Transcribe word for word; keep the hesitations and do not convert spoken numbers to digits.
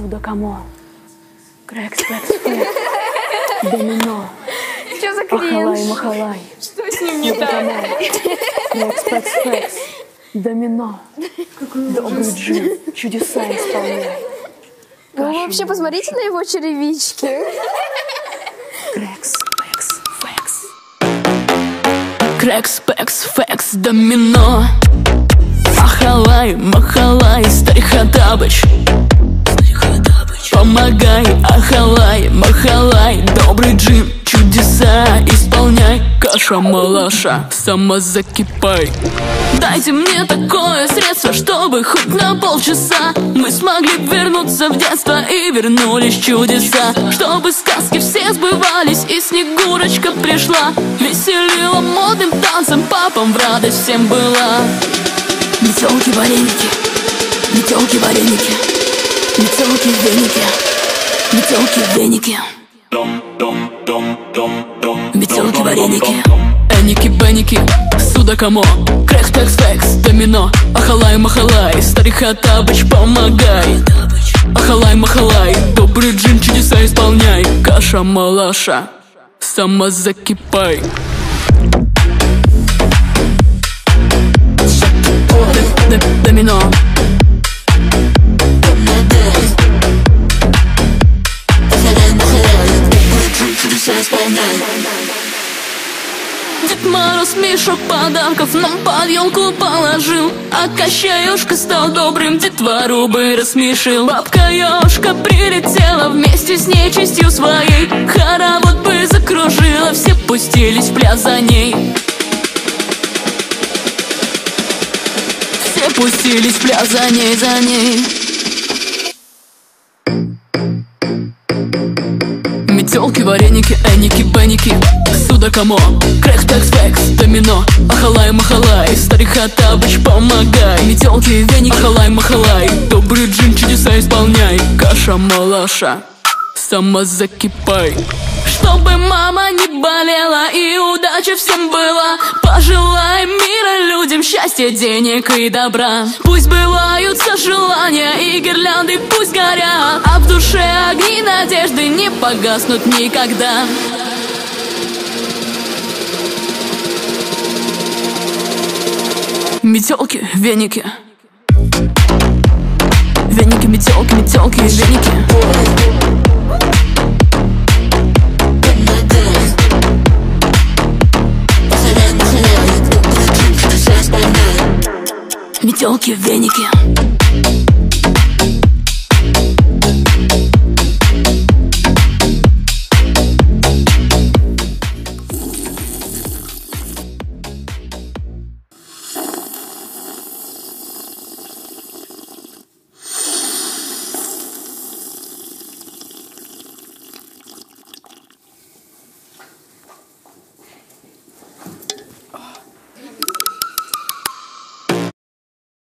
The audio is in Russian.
Судакамо, Крэкс, Пэкс, Фэкс, Домино, Что за Ахалай, кринж? Махалай, Что с ним не так? Крэкс, Пэкс, Фэкс, Домино, добрый джин, чудеса исполняй. Вы вообще посмотрите на его черевички. Крэкс, Пэкс, Фэкс. Крэкс, Пэкс, Фэкс, Домино, Ахалай, Махалай, Старик Хоттабыч. Помогай, Ахалай, Махалай, добрый джин, чудеса исполняй. Каша малаша, сама закипай. Дайте мне такое средство, чтобы хоть на полчаса мы смогли вернуться в детство и вернулись чудеса. Чтобы сказки все сбывались и Снегурочка пришла, веселила модным танцем, папам в радость всем была. Метелки-вареники, метелки-вареники, метелки-веники, метелки-веники, метелки-вареники, эники-беники, Судакамо, Крэкс, Пэкс, Фэкс, Домино, Ахалай, Махалай, Старик Хоттабыч, помогай. Ахалай, Махалай, добрый джин, чудеса исполняй. Каша малаша, сама закипай. Домино, Дед Мороз мешок подарков нам под елку положил, а Кощеюшка стал добрым, детвору бы рассмешил. Бабка Ёжка прилетела вместе с нечистью своей, хоровод бы закружила, все пустились в пляс за ней. Все пустились в пляс за ней, за ней. Метелки, вареники, эники, беники, Судакамо, Крэкс, Пэкс, Фэкс, Домино, Ахалай, Махалай, Старик Хоттабыч, помогай. Метелки, веники, Ахалай, Махалай, добрый джин, чудеса исполняй. Каша малаша, сама закипай. Чтобы мама не болела и удача всем была, пожелаем мира людям, счастья, денег и добра. Пусть сбываются желания и гирлянды пусть горят, а в душе огни надежды не погаснут никогда. Метелки, веники, веники, метелки, метелки, веники. Метелки, веники.